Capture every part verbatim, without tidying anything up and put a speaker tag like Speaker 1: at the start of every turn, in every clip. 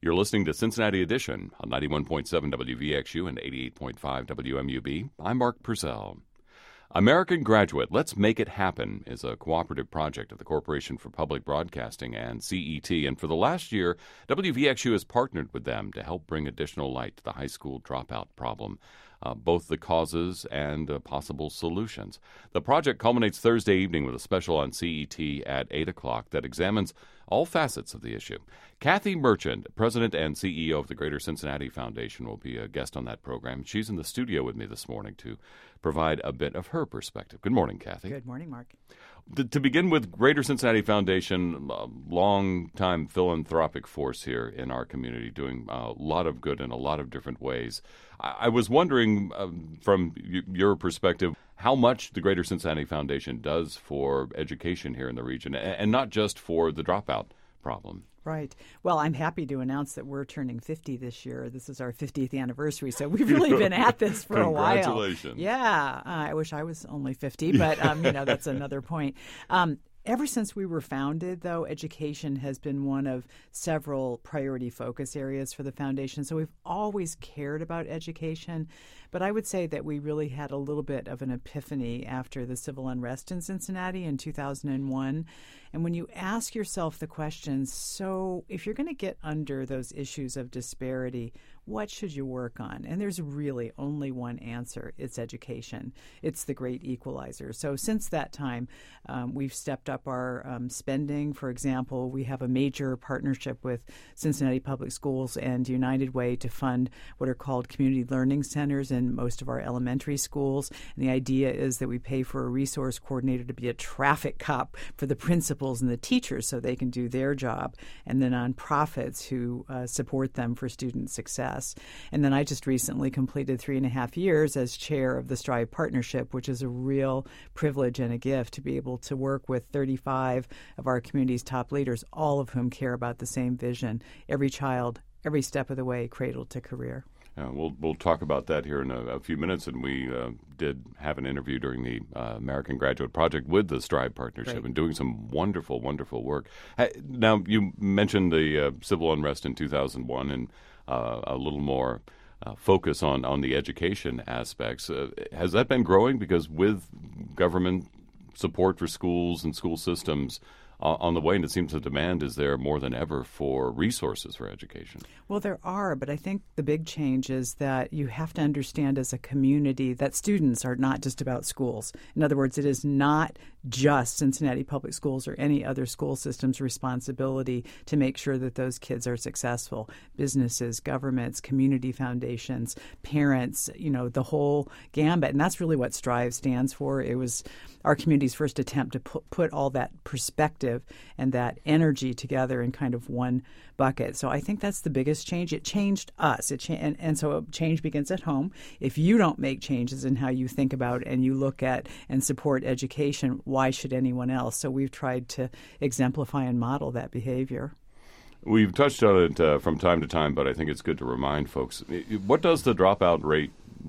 Speaker 1: You're listening to Cincinnati Edition on ninety-one point seven W V X U and eighty-eight point five W M U B. I'm Mark Purcell. American Graduate, Let's Make It Happen is a cooperative project of the Corporation for Public Broadcasting and C E T, and for the last year, W V X U has partnered with them to help bring additional light to the high school dropout problem, uh, both the causes and uh, possible solutions. The project culminates Thursday evening with a special on C E T at eight o'clock that examines all facets of the issue. Kathy Merchant, President and C E O of the Greater Cincinnati Foundation, will be a guest on that program. She's in the studio with me this morning to provide a bit of her perspective. Good morning, Kathy.
Speaker 2: Good morning, Mark.
Speaker 1: To, to begin with, Greater Cincinnati Foundation, a long-time philanthropic force here in our community, doing a lot of good in a lot of different ways. I, I was wondering, um, from y- your perspective, how much the Greater Cincinnati Foundation does for education here in the region, and, and not just for the dropout problem.
Speaker 2: Right. Well, I'm happy to announce that we're turning fifty this year. This is our fiftieth anniversary, so we've really been at this for a while.
Speaker 1: Congratulations.
Speaker 2: Yeah. Uh, I wish I was only fifty, but, um, you know, that's another point. Um, Ever since we were founded, though, education has been one of several priority focus areas for the foundation. So we've always cared about education. But I would say that we really had a little bit of an epiphany after the civil unrest in Cincinnati in two thousand one. And when you ask yourself the question, so if you're going to get under those issues of disparity, what should you work on? And there's really only one answer. It's education. It's the great equalizer. So since that time, um, we've stepped up our um, spending. For example, we have a major partnership with Cincinnati Public Schools and United Way to fund what are called community learning centers in most of our elementary schools. And the idea is that we pay for a resource coordinator to be a traffic cop for the principals and the teachers so they can do their job, and the nonprofits who uh, support them for student success. And then I just recently completed three and a half years as chair of the Strive Partnership, which is a real privilege and a gift to be able to work with thirty-five of our community's top leaders, all of whom care about the same vision: every child, every step of the way, cradle to career.
Speaker 1: Uh, we'll we'll talk about that here in a, a few minutes, and we uh, did have an interview during the uh, American Graduate Project with the Strive Partnership,
Speaker 2: Right.
Speaker 1: and doing some wonderful, wonderful work. Ha- Now, you mentioned the uh, civil unrest in two thousand one and uh, a little more uh, focus on, on the education aspects. Uh, has that been growing? Because with government support for schools and school systems uh, on the way, and it seems the demand is there more than ever for resources for education.
Speaker 2: Well, there are, but I think the big change is that you have to understand as a community that students are not just about schools. In other words, it is not just Cincinnati Public Schools or any other school system's responsibility to make sure that those kids are successful. Businesses, governments, community foundations, parents, you know, the whole gambit. And that's really what Strive stands for. It was our community's first attempt to put, put all that perspective and that energy together in kind of one bucket. So I think that's the biggest change. It changed us. It cha- and, and so change begins at home. If you don't make changes in how you think about and you look at and support education, why should anyone else? So we've tried to exemplify and model that behavior.
Speaker 1: We've touched on it uh, from time to time, but I think it's good to remind folks. What does the dropout rate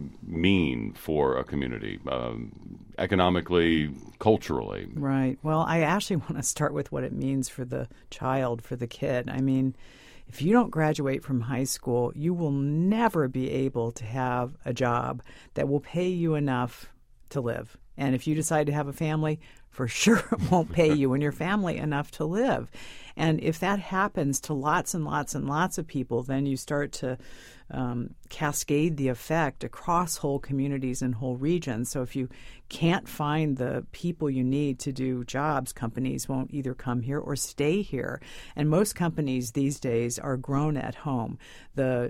Speaker 1: mean for a community, um, economically, culturally?
Speaker 2: Right. Well, I actually want to start with what it means for the child, for the kid. I mean, if you don't graduate from high school, you will never be able to have a job that will pay you enough to live. And if you decide to have a family, for sure it won't pay you and your family enough to live. And if that happens to lots and lots and lots of people, then you start to um, cascade the effect across whole communities and whole regions. So if you can't find the people you need to do jobs, companies won't either come here or stay here. And most companies these days are grown at home. The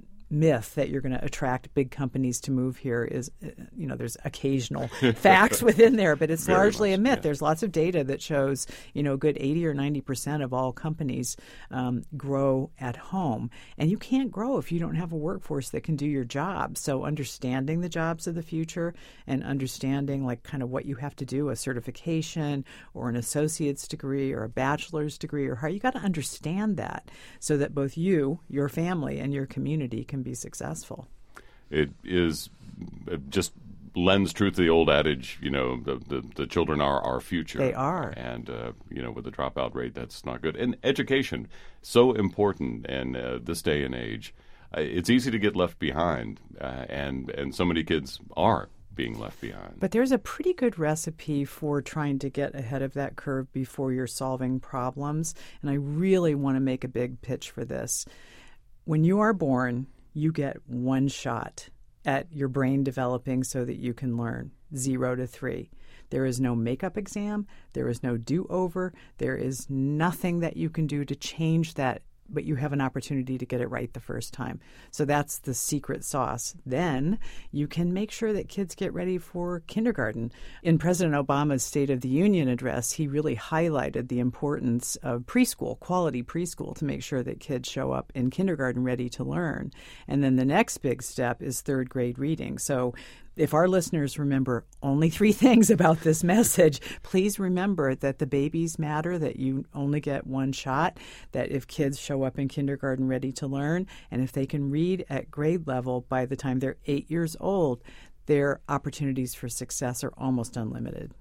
Speaker 2: myth that you're going to attract big companies to move here is, you know, there's occasional facts within there, but it's
Speaker 1: Very
Speaker 2: largely
Speaker 1: much,
Speaker 2: a myth.
Speaker 1: yeah.
Speaker 2: There's lots of data that shows, you know, a good eighty or ninety percent of all companies um, grow at home. And you can't grow if you don't have a workforce that can do your job. So understanding the jobs of the future and understanding like kind of what you have to do, a certification or an associate's degree or a bachelor's degree, or how you got to understand that so that both you, your family, and your community can be successful.
Speaker 1: It is uh, just lends truth to the old adage, you know, the, the, the children are our future.
Speaker 2: They are.
Speaker 1: And, uh, you know, with the dropout rate, that's not good. And education, so important in uh, this day and age. Uh, it's easy to get left behind, uh, and, and so many kids are being left behind.
Speaker 2: But there's a pretty good recipe for trying to get ahead of that curve before you're solving problems. And I really want to make a big pitch for this. When you are born, you get one shot at your brain developing so that you can learn, zero to three. There is no makeup exam. There is no do-over. There is nothing that you can do to change that, but you have an opportunity to get it right the first time. So that's the secret sauce. Then you can make sure that kids get ready for kindergarten. In President Obama's State of the Union address, he really highlighted the importance of preschool, quality preschool, to make sure that kids show up in kindergarten ready to learn. And then the next big step is third grade reading. So if our listeners remember only three things about this message, please remember that the babies matter, that you only get one shot, that if kids show up in kindergarten ready to learn, and if they can read at grade level by the time they're eight years old, their opportunities for success are almost unlimited.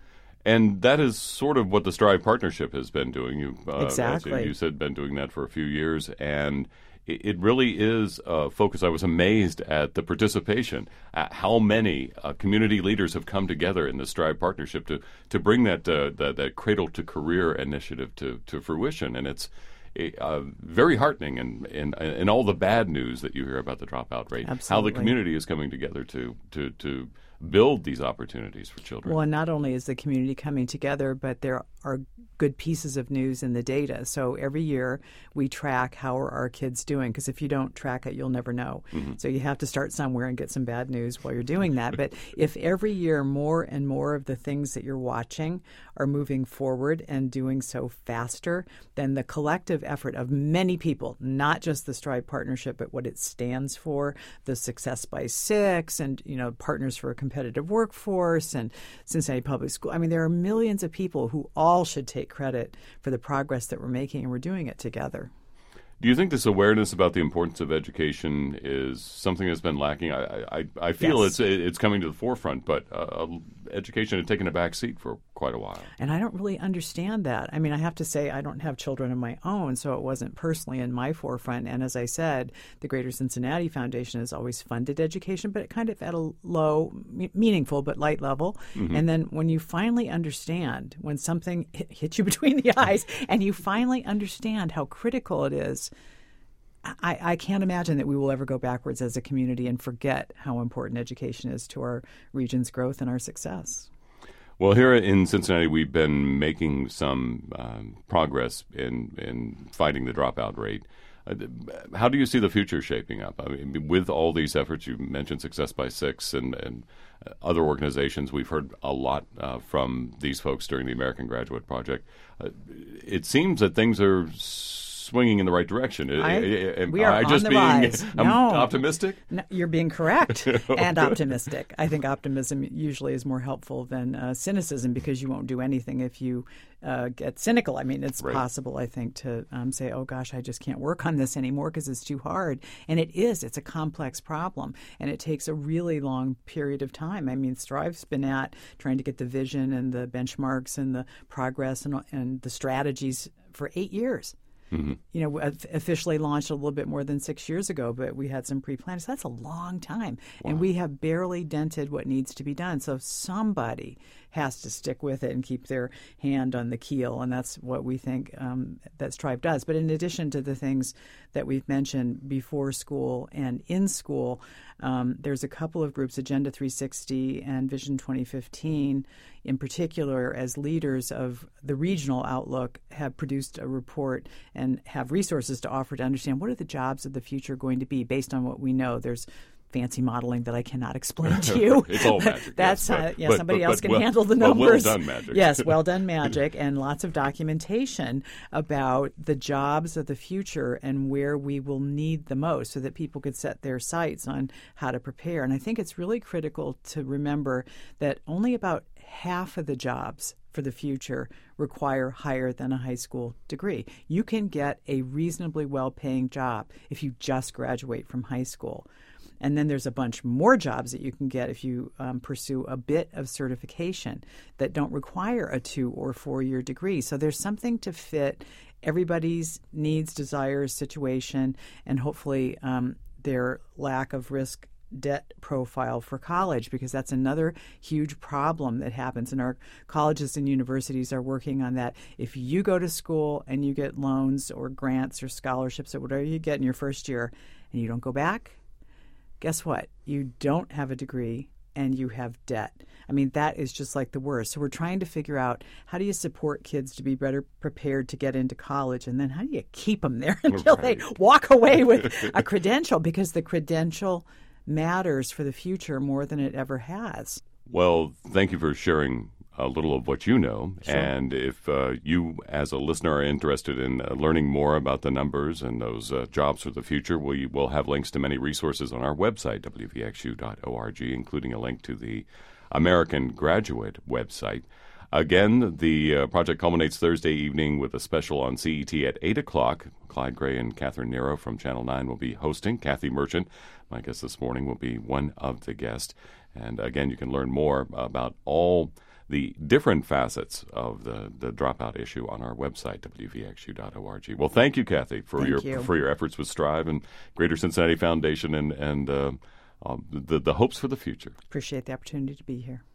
Speaker 1: And that is sort of what the Strive Partnership has been doing. You've, uh,
Speaker 2: exactly.
Speaker 1: As you said, been doing that for a few years, and it really is a focus. I was amazed at the participation, at how many uh, community leaders have come together in the Strive Partnership to to bring that uh, that, that Cradle to Career initiative to, to fruition. And it's uh, very heartening in, in, in all the bad news that you hear about the dropout rate,
Speaker 2: Absolutely.
Speaker 1: how the community is coming together to to to build these opportunities for children.
Speaker 2: Well, and not only is the community coming together, but there are good pieces of news in the data. So every year we track how are our kids doing, because if you don't track it, you'll never know. Mm-hmm. So you have to start somewhere and get some bad news while you're doing that. But if every year more and more of the things that you're watching are moving forward and doing so faster, then the collective effort of many people, not just the Strive Partnership, but what it stands for, the Success by Six, and, you know, Partners for a Competitive Workforce, and Cincinnati Public School. I mean, there are millions of people who all should take credit for the progress that we're making, and we're doing it together.
Speaker 1: Do you think this awareness about the importance of education is something that's been lacking? I I, I feel
Speaker 2: Yes.
Speaker 1: it's it's coming to the forefront, but uh, education had taken a back seat for quite a while.
Speaker 2: And I don't really understand that. I mean, I have to say I don't have children of my own, so it wasn't personally in my forefront. And as I said, the Greater Cincinnati Foundation has always funded education, but it kind of at a low, meaningful but light level. Mm-hmm. And then when you finally understand, when something hits you between the eyes and you finally understand how critical it is, I, I can't imagine that we will ever go backwards as a community and forget how important education is to our region's growth and our success.
Speaker 1: Well, here in Cincinnati, we've been making some um, progress in, in fighting the dropout rate. Uh, how do you see the future shaping up? I mean, with all these efforts, you mentioned Success by Six and, and other organizations. We've heard a lot uh, from these folks during the American Graduate Project. Uh, it seems that things are swinging in the right direction.
Speaker 2: I, we are
Speaker 1: I
Speaker 2: on
Speaker 1: just
Speaker 2: the
Speaker 1: being
Speaker 2: rise.
Speaker 1: I'm
Speaker 2: no.
Speaker 1: optimistic?
Speaker 2: No, you're being correct and optimistic. I think optimism usually is more helpful than uh, cynicism, because you won't do anything if you uh, get cynical. I mean, it's
Speaker 1: right.
Speaker 2: possible, I think, to um, say, oh, gosh, I just can't work on this anymore because it's too hard. And it is. It's a complex problem, and it takes a really long period of time. I mean, Strive's been at trying to get the vision and the benchmarks and the progress and, and the strategies for eight years. Mm-hmm. You know, officially launched a little bit more than six years ago, but we had some pre-planning. So that's a long time. Wow. And we have barely dented what needs to be done. So somebody has to stick with it and keep their hand on the keel. And that's what we think um, that Strive does. But in addition to the things that we've mentioned before school and in school, um, there's a couple of groups, Agenda three sixty and Vision twenty fifteen, in particular, as leaders of the regional outlook, have produced a report and have resources to offer to understand what are the jobs of the future going to be based on what we know. There's fancy modeling that I cannot explain to you.
Speaker 1: It's all magic.
Speaker 2: That's
Speaker 1: yes,
Speaker 2: uh,
Speaker 1: but,
Speaker 2: yeah.
Speaker 1: but,
Speaker 2: Somebody
Speaker 1: but,
Speaker 2: else
Speaker 1: but,
Speaker 2: can
Speaker 1: well,
Speaker 2: handle the
Speaker 1: well,
Speaker 2: numbers.
Speaker 1: Well done magic.
Speaker 2: Yes, well done magic, and lots of documentation about the jobs of the future and where we will need the most, so that people could set their sights on how to prepare. And I think it's really critical to remember that only about half of the jobs for the future require higher than a high school degree. You can get a reasonably well-paying job if you just graduate from high school. And then there's a bunch more jobs that you can get if you um, pursue a bit of certification that don't require a two or four year degree. So there's something to fit everybody's needs, desires, situation, and hopefully um, their lack of risk debt profile for college, because that's another huge problem that happens. And our colleges and universities are working on that. If you go to school and you get loans or grants or scholarships or whatever you get in your first year and you don't go back, guess what? You don't have a degree and you have debt. I mean, that is just like the worst. So we're trying to figure out, how do you support kids to be better prepared to get into college? And then how do you keep them there until right. they walk away with a credential? Because the credential matters for the future more than it ever has.
Speaker 1: Well, thank you for sharing a little of what you know.
Speaker 2: Sure.
Speaker 1: And if uh, you, as a listener, are interested in uh, learning more about the numbers and those uh, jobs for the future, we will have links to many resources on our website, w v x u dot org, including a link to the American Graduate website. Again, the uh, project culminates Thursday evening with a special on C E T at eight o'clock. Clyde Gray and Catherine Nero from Channel nine will be hosting. Kathy Merchant, my guest this morning, will be one of the guests. And again, you can learn more about all the different facets of the, the dropout issue on our website, w v x u dot org. Well, thank you, Kathy, for
Speaker 2: thank
Speaker 1: your
Speaker 2: you.
Speaker 1: for your efforts with Strive and Greater Cincinnati Foundation and, and uh, uh, the, the hopes for the future.
Speaker 2: Appreciate the opportunity to be here.